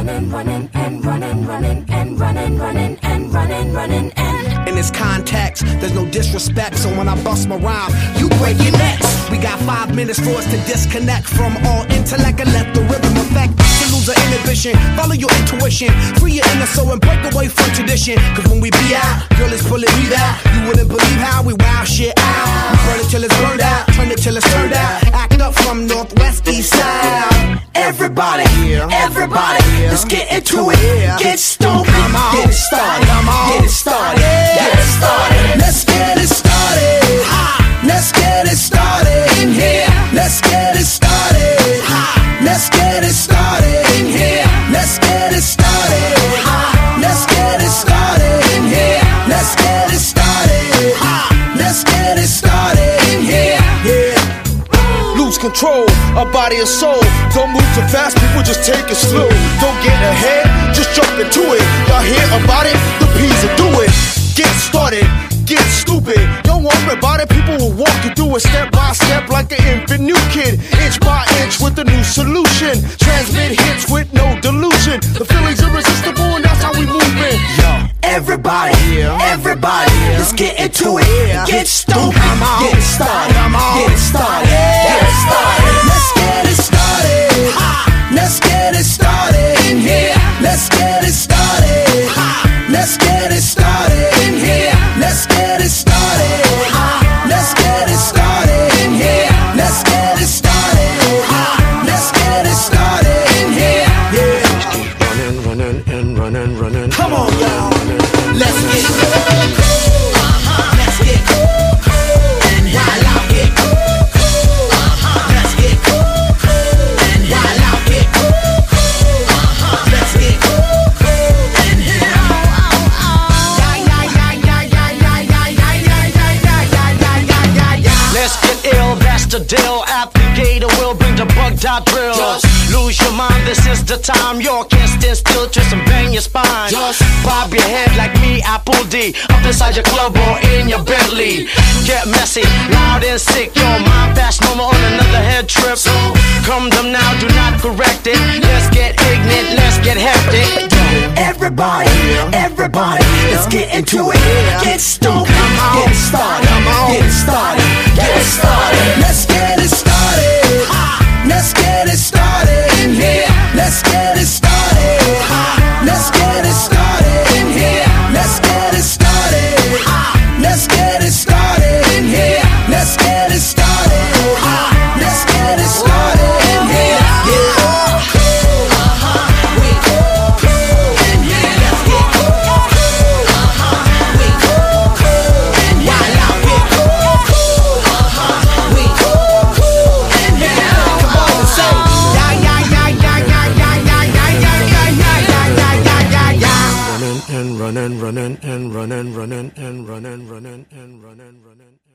In this context, there's no disrespect, so when I bust my rhyme, you break your necks. We got 5 minutes for us to disconnect from all intellect and let the rhythm affect us to lose our inhibition. Follow your intuition, free your inner soul and break away from tradition. Cause when we be out, girl, it's pulling me out. You wouldn't believe how we wow shit out. We burn it till it's burned out, turn it till it's turned out. Act up from Northwest East Side. Everybody, everybody, let's get into it. Get stupid, get it started, get it started, get it started. Let's get it started. Let's get it started in here. Let's get it started. Let's get it started in here. Let's get it started. Let's get it started in here. Let's get it started. Let's get it started in here. Lose control, our body and soul. Don't move too fast, people just take it slow. Don't get ahead, just jump into it. Y'all hear about it? The P's will do it. Get started, get stupid. Don't worry about it, people will walk you through it step by step like an infant new kid. Inch by inch with a new solution. Transmit hits with no delusion. The feeling's irresistible and that's how we move it. Yo. Everybody, everybody, let's get into it. Get stupid, get it started, get it started, get it started. Let's get it started. Let's get it started in here. Let's get it started. Let's get it started in here. Let's get it started. Let's get it started in here. Let's get it started. Let's get it started in here. Keep running, running, and running, running. Come on, y'all. Let's get cool. Let's get cool. And while I get cool. Let's get cool. And while I get cool. Let's get cool. And let's get ill, that's the deal. Applicator will bring the bug dot drill. Lose your mind, this is the time. You can't stand still, twist and bang your spine. Bob your head like me, Apple D. Up inside your club or in your Bentley. Get messy, loud and sick. Your mind fast, no more on another head trip. Come them now, do not correct it. Let's get ignorant, let's get hectic. everybody, everybody, let's get into it. Get stupid, get it started, get it started, get it started. Let's get it started. Let's get it started in here. Let's get it started. Let's get it started in here. Let's get it started. Let's get it started in here. Let's get it started. Let's get it started in here. Running and running and running and running and running and running.